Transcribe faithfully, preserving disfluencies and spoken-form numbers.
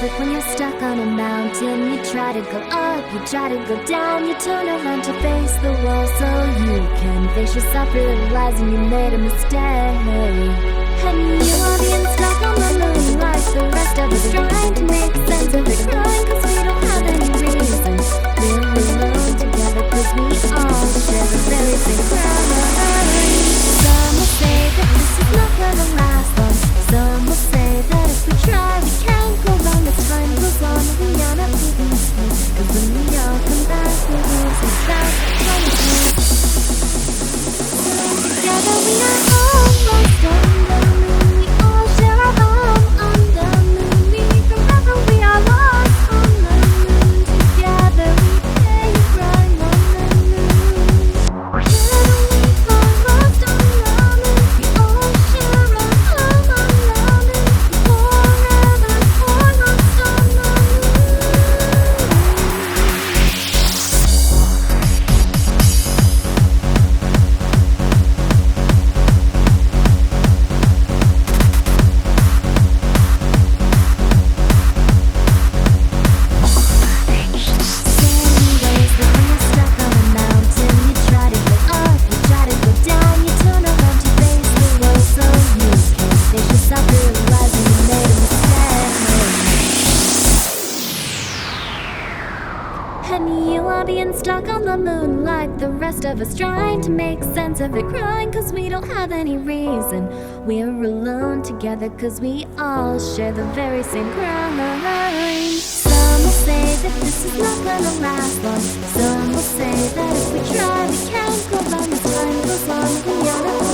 like when you're stuck on a mountain. You try to go up, you try to go down. You turn around to face the wall so you can face yourself, realize and you made a mistake. And you are being stuck on the moon like the rest of us, trying to make sense of it, crying cause we don't have any reason. We're alone together cause we all share the very same crime. Some will say that this is not gonna last long. Some will say that if we try we can't go wrong. It's fine, goes on, we are not leaving this place, cause when we all come back we'll lose it back. Together we are almost done. And you are being stuck on the moon like the rest of us, trying to make sense of it, crying cause we don't have any reason. We're alone together cause we all share the very same crime. Some will say that this is not gonna last long. Some will say that if we try we can't go wrong. As time goes on we are